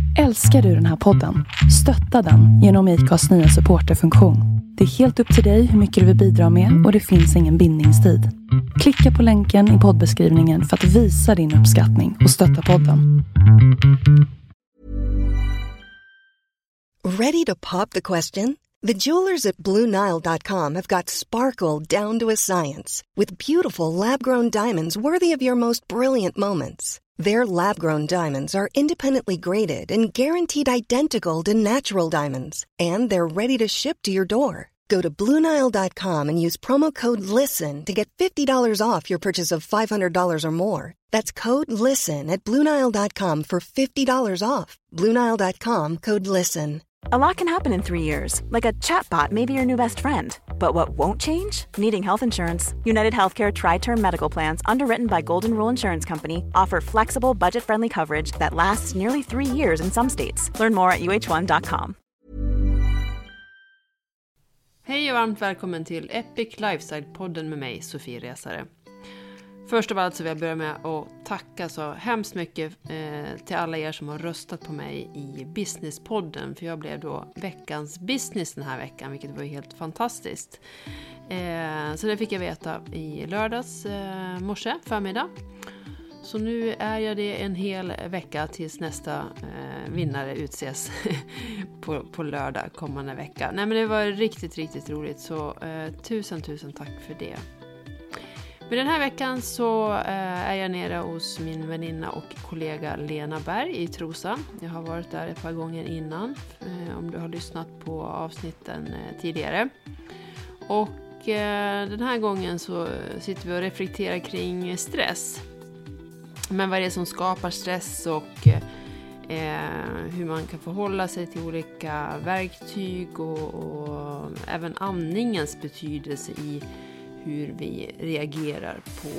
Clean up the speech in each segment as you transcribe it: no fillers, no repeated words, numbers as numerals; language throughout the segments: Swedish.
Älskar du den här podden? Stötta den genom IKAs nya supporterfunktion. Det är helt upp till dig hur mycket du vill bidra med och det finns ingen bindningstid. Klicka på länken i poddbeskrivningen för att visa din uppskattning och stötta podden. Ready to pop the question? The jewelers at BlueNile.com have got sparkle down to a science with beautiful lab-grown diamonds worthy of your most brilliant moments. Their lab-grown diamonds are independently graded and guaranteed identical to natural diamonds, and they're ready to ship to your door. Go to BlueNile.com and use promo code LISTEN to get $50 off your purchase of $500 or more. That's code LISTEN at BlueNile.com for $50 off. BlueNile.com, code LISTEN. A lot can happen in 3 years, like a chatbot may be your new best friend. But what won't change? Needing health insurance. United Healthcare Tri-Term Medical Plans, underwritten by Golden Rule Insurance Company, offer flexible, budget-friendly coverage that lasts nearly 3 years in some states. Learn more at uh1.com. Hej och varmt välkommen till Epic Lifestyle-podden med mig, Sofie Resare. Först av allt så vill jag börja med att tacka så hemskt mycket till alla er som har röstat på mig i Businesspodden. För jag blev då veckans business den här veckan, vilket var helt fantastiskt. Så det fick jag veta i lördags morse, förmiddag. Så nu är jag det en hel vecka tills nästa vinnare utses på lördag kommande vecka. Nej, men det var riktigt roligt, så tusen tack för det. Men den här veckan så är jag nere hos min väninna och kollega Lena Berg i Trosa. Jag har varit där ett par gånger innan, om du har lyssnat på avsnitten tidigare. Och den här gången så sitter vi och reflekterar kring stress. Men vad är det som skapar stress och hur man kan förhålla sig till olika verktyg och även andningens betydelse i hur vi reagerar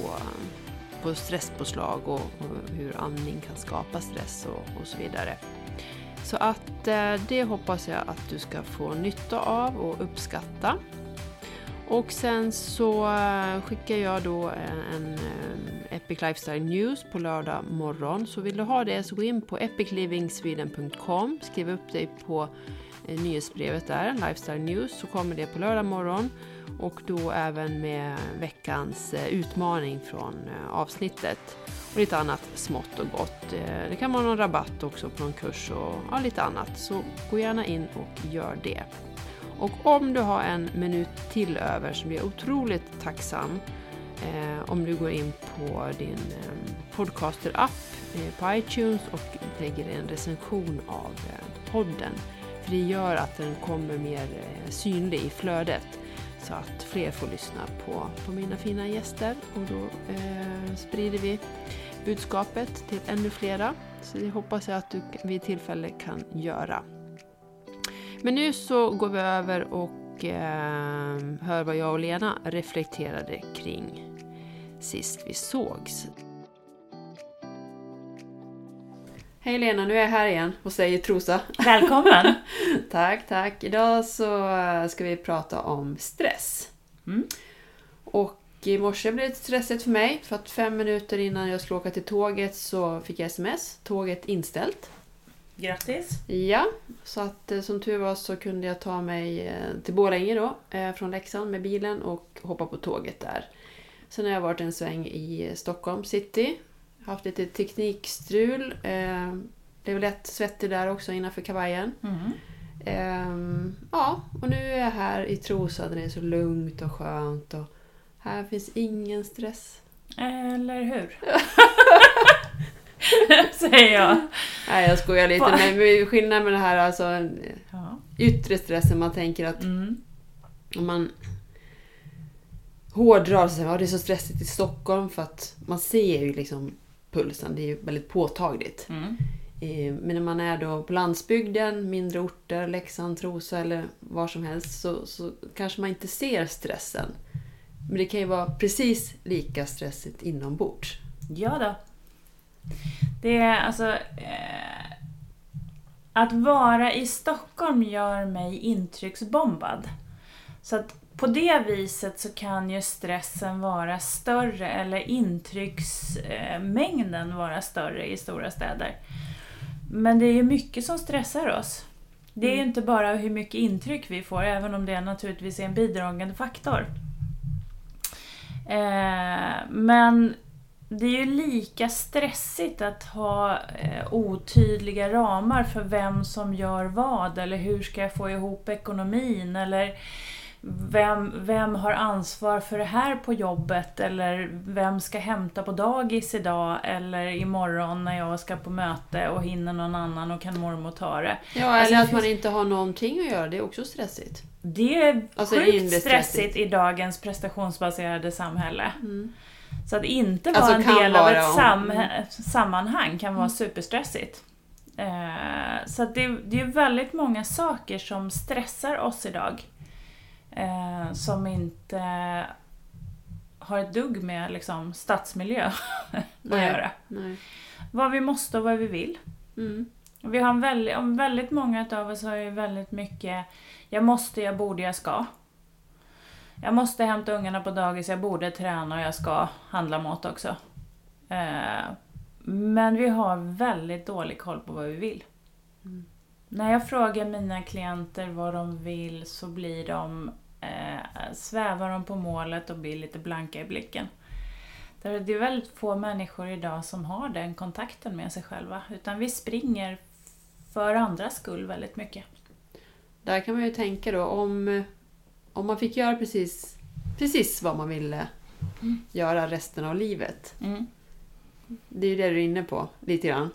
på stresspåslag och hur andning kan skapa stress och så vidare. Så att det hoppas jag att du ska få nytta av och uppskatta. Och sen så skickar jag då en Epic Lifestyle News på lördag morgon. Så vill du ha det så gå in på epiclivingsweden.com, skriv upp dig på nyhetsbrevet där, Lifestyle News, så kommer det på lördag morgon. Och då även med veckans utmaning från avsnittet. Och lite annat smått och gott. Det kan vara någon rabatt också på någon kurs och lite annat. Så gå gärna in och gör det. Och om du har en minut till över så blir jag otroligt tacksam om du går in på din podcaster-app på iTunes och lägger en recension av podden. För det gör att den kommer mer synlig i flödet. Så att fler får lyssna på mina fina gäster. Och då sprider vi budskapet till ännu flera. Så det hoppas jag att du vid tillfälle kan göra. Men nu så går vi över och hör vad jag och Lena reflekterade kring sist vi sågs. Hej Lena, nu är jag här igen och säger Trosa. Välkommen! Tack. Idag så ska vi prata om stress. Och i morse blev det stressigt för mig. För att 5 minuter innan jag skulle åka till tåget så fick jag sms. Tåget inställt. Grattis! Ja, så att som tur var så kunde jag ta mig till Borlänge då. Från Leksand med bilen och hoppa på tåget där. Sen har jag varit en sväng i Stockholm city. Haft lite teknikstrul. Det var lätt svettig där också innanför kavajen. Ja, och nu är jag här i Trosa där det är så lugnt och skönt. Och här finns ingen stress. Eller hur? Säger jag. Nej, jag skojar lite. Men skillnaden med det här alltså yttre stressen. Man tänker att om man hårdrar sig. Ja, det är så stressigt i Stockholm för att man ser ju liksom pulsen. Det är ju väldigt påtagligt. Men när man är då på landsbygden, mindre orter, Leksand, Trosa eller var som helst så kanske man inte ser stressen. Men det kan ju vara precis lika stressigt inombords. Ja då. Det är alltså att vara i Stockholm gör mig intrycksbombad. Så att på det viset så kan ju stressen vara större eller intrycksmängden vara större i stora städer. Men det är ju mycket som stressar oss. Det är ju inte bara hur mycket intryck vi får, även om det naturligtvis är en bidragande faktor. Men det är ju lika stressigt att ha otydliga ramar för vem som gör vad, eller hur ska jag få ihop ekonomin, eller vem har ansvar för det här på jobbet, eller vem ska hämta på dagis idag eller imorgon när jag ska på möte och hinner någon annan och kan mormor ta det. Ja, eller att man inte har någonting att göra, det är också stressigt. Det är alltså sjukt stressigt i dagens prestationsbaserade samhälle. Så att inte vara alltså en del av ett sammanhang kan vara superstressigt. Så att det är väldigt många saker som stressar oss idag. Som inte har ett dugg med liksom, stadsmiljö att göra. Nej. Vad vi måste och vad vi vill. Vi har väldigt många av oss har ju väldigt mycket jag måste, jag borde, jag ska. Jag måste hämta ungarna på dagis, jag borde träna och jag ska handla mat också. Men vi har väldigt dålig koll på vad vi vill. När jag frågar mina klienter vad de vill så blir de svävar de på målet och blir lite blanka i blicken. Det är väldigt få människor idag som har den kontakten med sig själva, utan vi springer för andras skull väldigt mycket. Där kan man ju tänka då om man fick göra precis vad man ville göra resten av livet. Det är ju det du är inne på lite grann.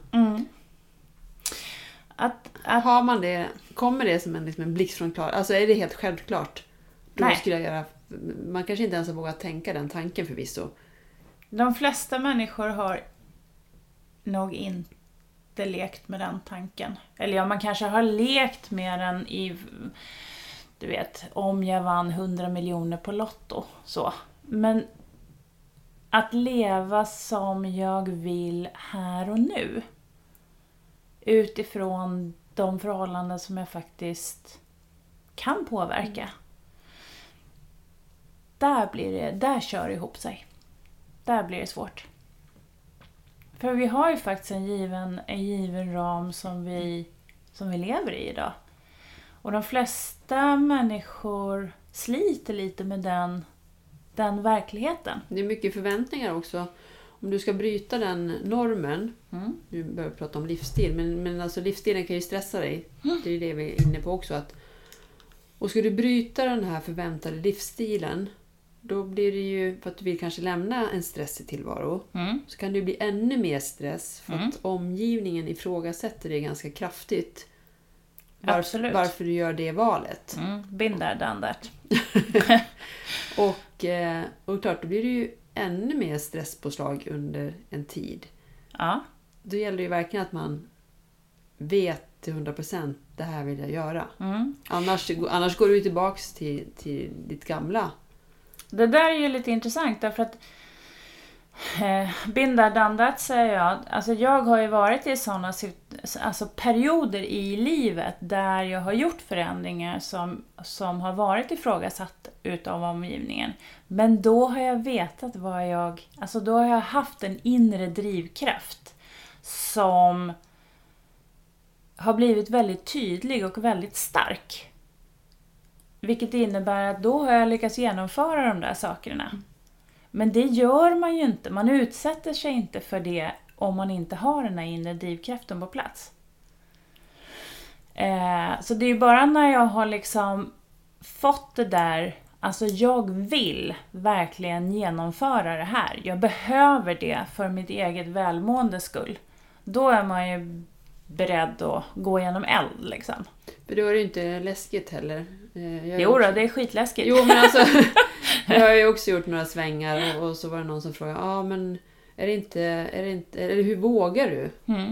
Har man det, kommer det som en blixt från klar, alltså är det helt självklart? Då skulle jag göra, man kanske inte ens har vågat tänka den tanken förvisso. De flesta människor har nog inte lekt med den tanken. Eller ja, man kanske har lekt med den i, du vet, om jag vann 100 miljoner på Lotto. Så. Men att leva som jag vill här och nu. Utifrån de förhållanden som jag kan påverka. Där kör det ihop sig. Där blir det svårt. För vi har ju faktiskt en given ram som vi lever i idag. Och de flesta människor sliter lite med den verkligen. Det är mycket förväntningar också. Om du ska bryta den normen, nu börjar vi prata om livsstil, men alltså livsstilen kan ju stressa dig. Det är ju det vi är inne på också. Och ska du bryta den här förväntade livsstilen, då blir det ju, för att du vill kanske lämna en stressig tillvaro, så kan det bli ännu mer stress för att omgivningen ifrågasätter det ganska kraftigt. Varför du gör det valet. Been there, done that. Och klart, då blir det ju ännu mer stresspåslag under en tid. Ja. Då gäller det ju verkligen att man vet till 100% det här vill jag göra. Annars går du tillbaks till ditt gamla. Det där är ju lite intressant därför att been there, done that, säger jag. Alltså jag har ju varit i sådana perioder i livet där jag har gjort förändringar som har varit ifrågasatt utav omgivningen. Men då har jag vetat då har jag haft en inre drivkraft som har blivit väldigt tydlig och väldigt stark. Vilket innebär att då har jag lyckats genomföra de där sakerna. Men det gör man ju inte. Man utsätter sig inte för det om man inte har den här inre drivkraften på plats. Så det är ju bara när jag har liksom fått det där, alltså jag vill verkligen genomföra det här. Jag behöver det för mitt eget välmående skull. Då är man ju beredd att gå igenom eld liksom. För då är det ju inte läskigt heller. Jo då, det är skitläskigt. Jo, men alltså, jag har ju också gjort några svängar och så var det någon som frågade, men är det inte, eller hur vågar du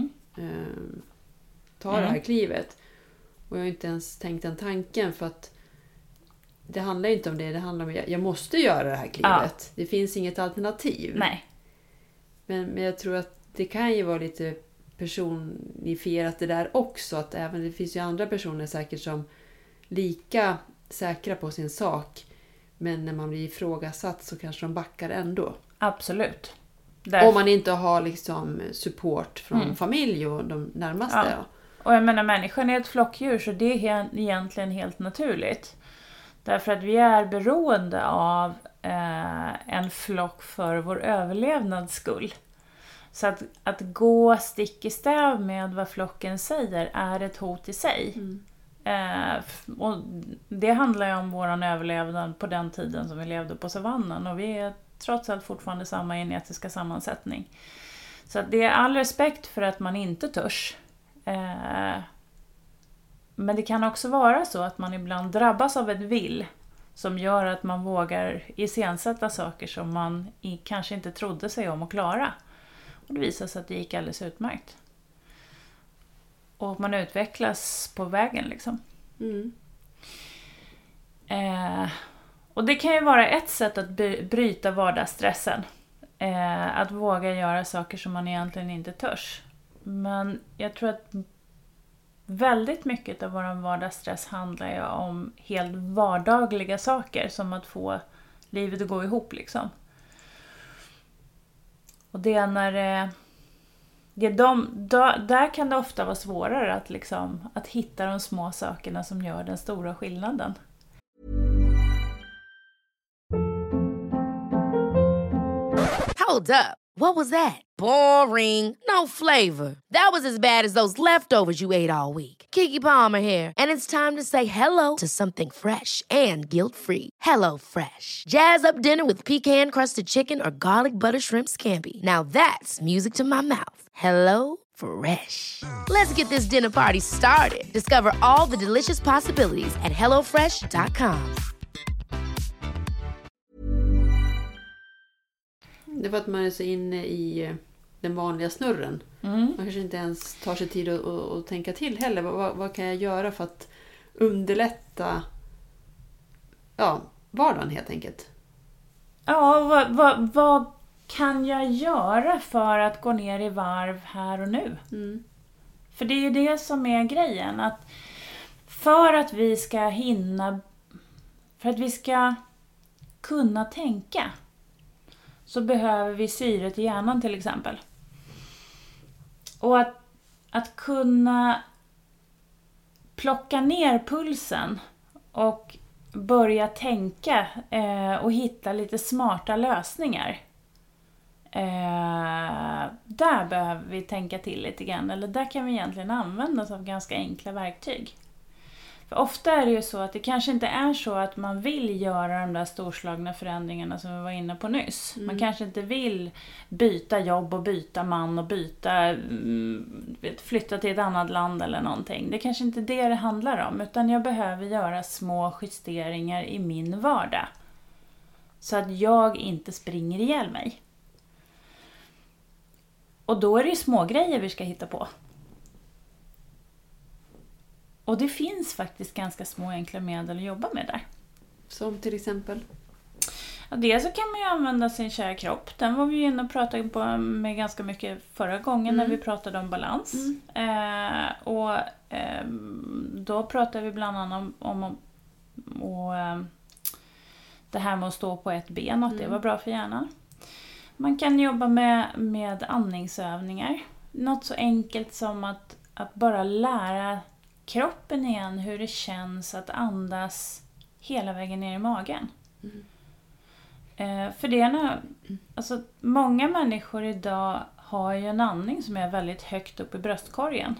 ta det här klivet? Och jag har inte ens tänkt den tanken, för att det handlar inte om det handlar om att jag måste göra det här klivet. Ja. Det finns inget alternativ. Nej. Men jag tror att det kan ju vara lite personifierat det där också, att även det finns ju andra personer säkert som lika säkra på sin sak, men när man blir ifrågasatt så kanske de backar ändå. Absolut. Om man inte har liksom support från familj och de närmaste. Ja. Och jag menar, människan är ett flockdjur, så det är egentligen helt naturligt. Därför att vi är beroende av en flock för vår överlevnads skull. Så att gå stick i stäv med vad flocken säger är ett hot i sig. Och det handlar ju om våran överlevnad på den tiden som vi levde på savannen. Och vi är trots allt fortfarande samma genetiska sammansättning. Så att det är all respekt för att man inte törs. Men det kan också vara så att man ibland drabbas av ett vill som gör att man vågar iscensätta saker som man kanske inte trodde sig om att klara. Och det visar sig att det gick alldeles utmärkt. Och man utvecklas på vägen liksom. Och det kan ju vara ett sätt att bryta vardagsstressen. Att våga göra saker som man egentligen inte törs. Men jag tror att väldigt mycket av vår vardagsstress handlar ju om helt vardagliga saker. Som att få livet att gå ihop liksom. Och det är när där kan det ofta vara svårare att hitta de små sakerna som gör den stora skillnaden. Hold up. What was that? Boring. No flavor. That was as bad as those leftovers you ate all week. Keke Palmer here, and it's time to say hello to something fresh and guilt-free. Hello Fresh. Jazz up dinner with pecan-crusted chicken or garlic butter shrimp scampi. Now that's music to my mouth. Hello Fresh. Let's get this dinner party started. Discover all the delicious possibilities at hellofresh.com. Det är för att man är så inne i den vanliga snurren. Man kanske inte ens tar sig tid att tänka till heller. Vad kan jag göra för att underlätta vardagen helt enkelt? Ja, vad kan jag göra för att gå ner i varv här och nu? För det är ju det som är grejen. Att för att vi ska kunna tänka, så behöver vi syret i hjärnan till exempel. Och att kunna plocka ner pulsen och börja tänka och hitta lite smarta lösningar. Där behöver vi tänka till lite grann. Eller där kan vi egentligen använda oss av ganska enkla verktyg. För ofta är det ju så att det kanske inte är så att man vill göra de där storslagna förändringarna som vi var inne på nyss. Man kanske inte vill byta jobb och byta man och flytta till ett annat land eller någonting. Det är kanske inte det handlar om, utan jag behöver göra små justeringar i min vardag. Så att jag inte springer ihjäl mig. Och då är det ju små grejer vi ska hitta på. Och det finns faktiskt ganska små enkla medel att jobba med där. Som till exempel? Ja, dels så kan man ju använda sin kära kropp. Den var vi ju inne och pratade på med ganska mycket förra gången när vi pratade om balans. Då pratade vi bland annat om det här med att stå på ett ben och att det var bra för hjärnan. Man kan jobba med andningsövningar. Något så enkelt som att bara lära kroppen igen hur det känns att andas hela vägen ner i magen. För det är alltså, många människor idag har ju en andning som är väldigt högt upp i bröstkorgen.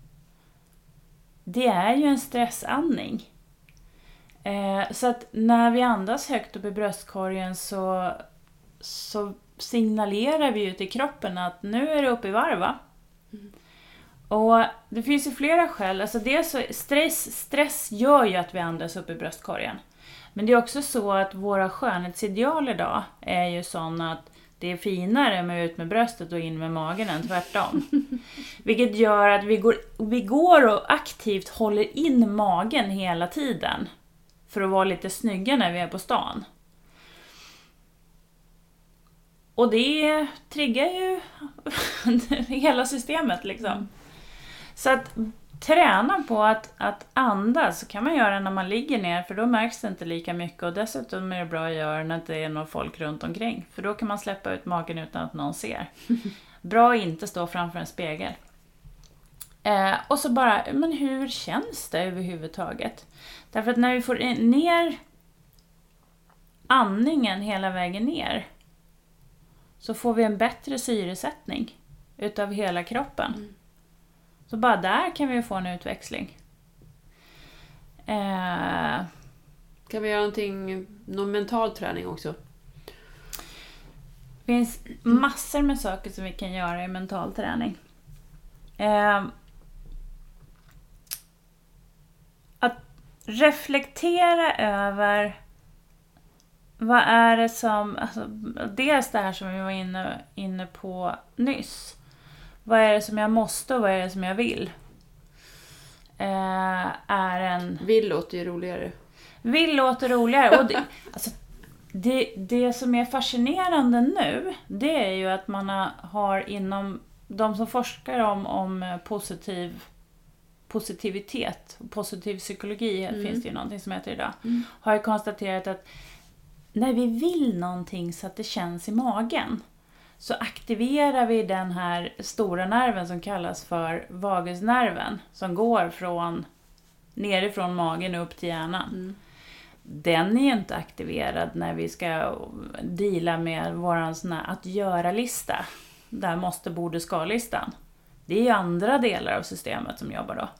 Det är ju en stressandning. Så att när vi andas högt upp i bröstkorgen så signalerar vi ju till kroppen att nu är det uppe i varv, va? Och det finns ju flera skäl. Alltså dels så stress gör ju att vi andas upp i bröstkorgen. Men det är också så att våra skönhetsideal idag är ju sådana att det är finare med ut med bröstet och in med magen än tvärtom. Vilket gör att vi går och aktivt håller in magen hela tiden. För att vara lite snygga när vi är på stan. Och det triggar ju hela systemet liksom. Så att träna på att andas, så kan man göra när man ligger ner, för då märks det inte lika mycket. Och dessutom är det bra att göra när det inte är någon folk runt omkring, för då kan man släppa ut magen utan att någon ser. Bra att inte stå framför en spegel. Och så bara, men hur känns det överhuvudtaget? Därför att när vi får ner andningen hela vägen ner, så får vi en bättre syresättning utav hela kroppen. Så bara där kan vi få en utväxling. Kan vi göra någon mental träning också? Det finns massor med saker som vi kan göra i mental träning. Att reflektera över vad är det som, alltså, dels det här som vi var inne på nyss. Vad är det som jag måste och vad är det som jag vill? Vill låter ju roligare. Vill låter roligare. Och det som är fascinerande nu, det är ju att man har inom de som forskar om positivitet, positiv psykologi, finns det ju någonting som heter idag, har ju konstaterat att när vi vill någonting så att det känns i magen, så aktiverar vi den här stora nerven som kallas för vagusnerven, som går nerifrån magen upp till hjärnan. Den är ju inte aktiverad när vi ska deala med våran sån här att göra-lista. Där måste, borde, ska-listan. Det är ju andra delar av systemet som jobbar då.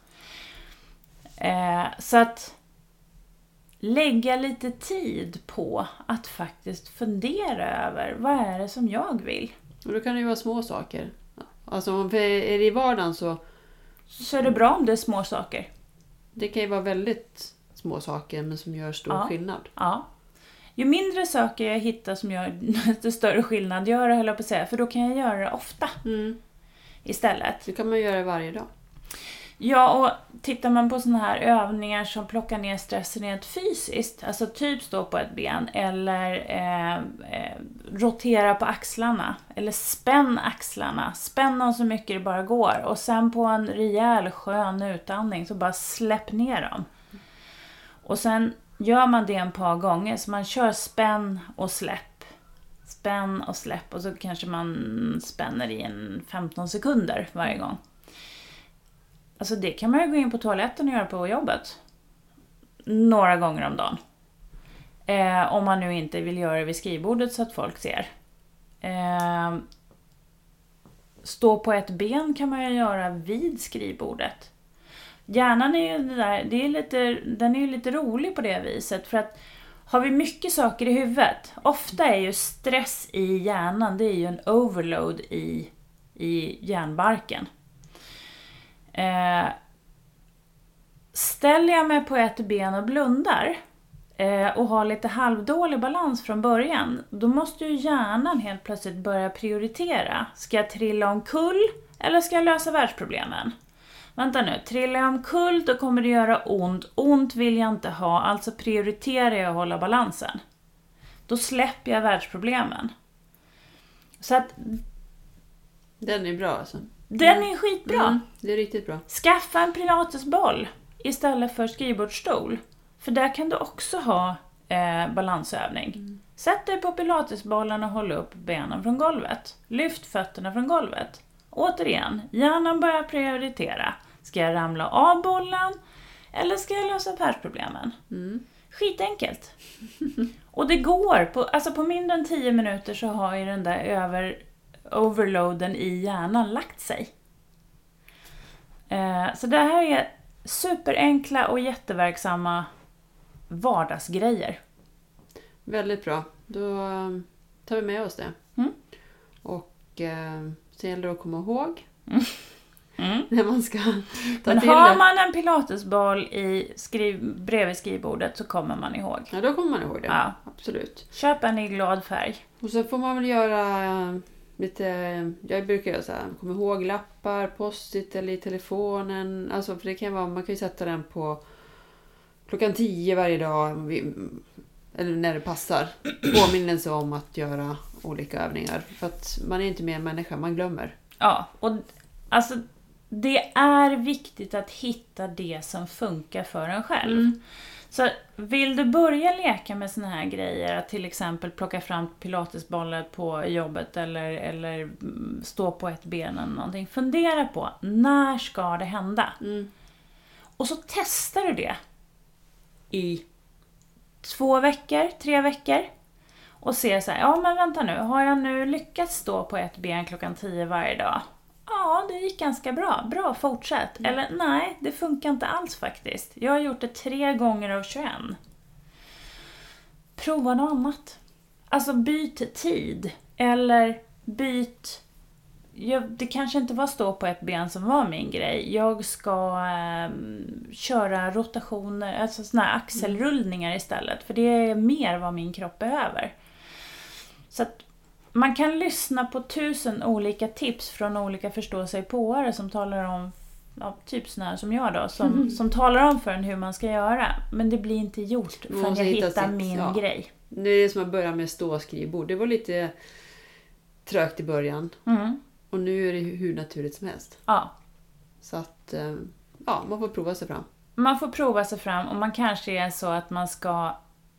Så att lägga lite tid på att faktiskt fundera över vad är det som jag vill. Och då kan det ju vara små saker. Alltså om det är i vardagen så är det bra om det är små saker. Det kan ju vara väldigt små saker men som gör stor skillnad. Ja. Ju mindre saker jag hittar som gör desto större skillnad gör det, höll jag på att säga. För då kan jag göra det ofta istället. Det kan man göra varje dag. Ja, och tittar man på såna här övningar som plockar ner stressen rent fysiskt, alltså typ stå på ett ben eller rotera på axlarna eller spänn axlarna, spänn dem så mycket det bara går, och sen på en rejäl skön utandning så bara släpp ner dem. Och sen gör man det ett par gånger, så man kör spänn och släpp, och så kanske man spänner i 15 sekunder varje gång. Alltså det kan man ju gå in på toaletten och göra på jobbet några gånger om dagen. Om man nu inte vill göra det vid skrivbordet så att folk ser. Stå på ett ben kan man ju göra vid skrivbordet. Hjärnan är ju den är ju lite rolig på det viset. För att har vi mycket saker i huvudet, ofta är ju stress i hjärnan, det är ju en overload i hjärnbarken. Ställer jag mig på ett ben och blundar och har lite halvdålig balans från början, då måste ju hjärnan helt plötsligt börja prioritera. Ska jag trilla omkull eller ska jag lösa världsproblemen? Vänta nu, trillar jag omkull då kommer det göra ont. Ont vill jag inte ha, alltså prioriterar jag att hålla balansen. Då släpper jag världsproblemen. Så att den är bra alltså. Den är skitbra. Det är riktigt bra. Skaffa en pilatesboll istället för skrivbordsstol. För där kan du också ha balansövning. Sätt dig på pilatesbollen och håll upp benen från golvet. Lyft fötterna från golvet. Återigen, hjärnan börjar prioritera. Ska jag ramla av bollen eller ska jag lösa världsproblemen? Skitenkelt. Och det går, på mindre än 10 minuter så har ju den där overloaden i hjärnan lagt sig. Så det här är superenkla och jätteverksamma vardagsgrejer. Väldigt bra. Då tar vi med oss det. Och så gäller det att komma ihåg när man ska ta Men till har det. man en pilatesboll bredvid skrivbordet så kommer man ihåg. Ja, då kommer man ihåg det. Ja. Absolut. Köp en i glad färg. Och så får man väl göra lite, jag brukar göra så här, kom ihåg lappar, post-it eller i telefonen. Alltså för det kan vara, man kan ju sätta den på 10:00 varje dag. Eller när det passar. Påminnelse om att göra olika övningar. För att man är inte mer människa, man glömmer. Ja, och alltså det är viktigt att hitta det som funkar för en själv. Så vill du börja leka med såna här grejer, att till exempel plocka fram pilatesbollar på jobbet eller stå på ett ben eller någonting, fundera på när ska det hända? Och så testar du det i 2 veckor, 3 veckor och ser så här, ja men vänta nu, har jag nu lyckats stå på ett ben klockan 10 varje dag? Ja, det gick ganska bra, fortsätt. Eller nej, det funkar inte alls faktiskt. Jag har gjort det 3 gånger av 21. Prova något annat. Alltså byt tid. Eller byt... det kanske inte var stå på ett ben som var min grej. Jag ska köra rotationer, alltså såna här axelrullningar istället. För det är mer vad min kropp behöver. Så att man kan lyssna på 1000 olika tips från olika förståsigpåare som talar om, typ såna här som jag då, som talar om för en hur man ska göra. Men det blir inte gjort förrän jag hittar min grej. Det är som att börja med ståskrivbord. Det var lite trögt i början. Och nu är det hur naturligt som helst. Ja. Så att, man får prova sig fram. Man får prova sig fram, och man kanske är så att man ska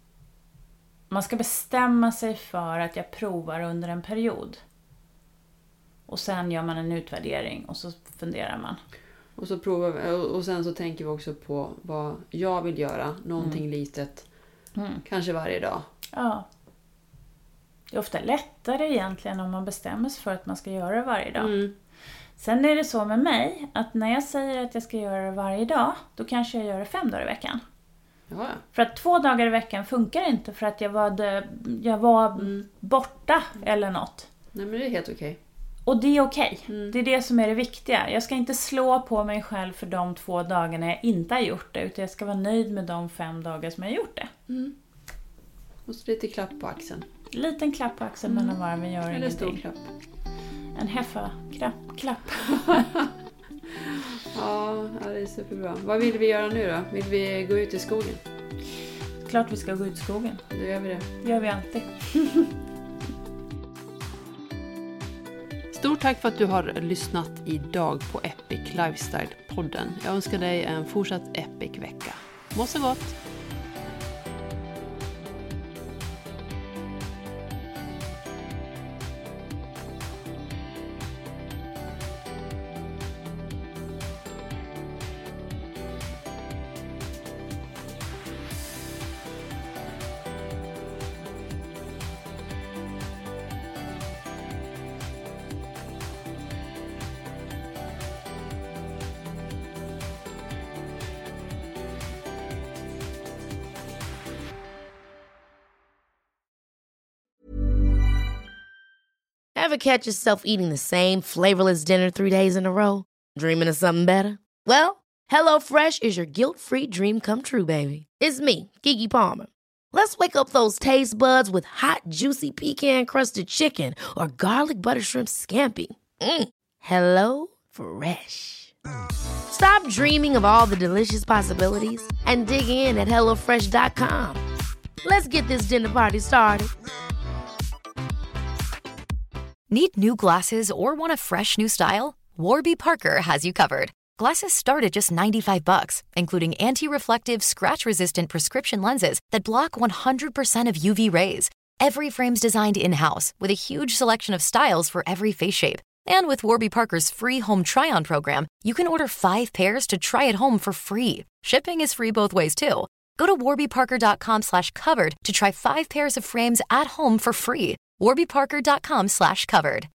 bestämma sig för att jag provar under en period. Och sen gör man en utvärdering och så funderar man. Och så och sen så tänker vi också på vad jag vill göra. Någonting litet. Kanske varje dag. Ja. Det är ofta lättare egentligen om man bestämmer sig för att man ska göra det varje dag. Sen är det så med mig att när jag säger att jag ska göra det varje dag, då kanske jag gör det 5 dagar i veckan. Ja. För att 2 dagar i veckan funkar inte för att jag var borta eller något. Nej, men det är helt okej. Och det är okej. Det är det som är det viktiga. Jag ska inte slå på mig själv för de 2 dagarna jag inte har gjort det, utan jag ska vara nöjd med de 5 dagar som jag har gjort det. Och så lite klapp på axeln. Liten klapp på axeln mellan varven gör ingenting. Eller stor klapp. En klapp. Ja, det är superbra. Vad vill vi göra nu då? Vill vi gå ut i skogen? Klart vi ska gå ut i skogen. Då gör vi det. Det gör vi alltid. Stort tack för att du har lyssnat idag på Epic Lifestyle-podden. Jag önskar dig en fortsatt epic vecka. Må så gott! Ever catch yourself eating the same flavorless dinner 3 days in a row? Dreaming of something better? Well, HelloFresh is your guilt-free dream come true, baby. It's me, Keke Palmer. Let's wake up those taste buds with hot, juicy pecan-crusted chicken or garlic butter shrimp scampi. Hello Fresh. Stop dreaming of all the delicious possibilities and dig in at HelloFresh.com. Let's get this dinner party started. Need new glasses or want a fresh new style? Warby Parker has you covered. Glasses start at just $95, including anti-reflective, scratch-resistant prescription lenses that block 100% of UV rays. Every frame's designed in-house with a huge selection of styles for every face shape. And with Warby Parker's free home try-on program, you can order 5 pairs to try at home for free. Shipping is free both ways, too. Go to warbyparker.com/covered to try 5 pairs of frames at home for free. warbyparker.com/covered.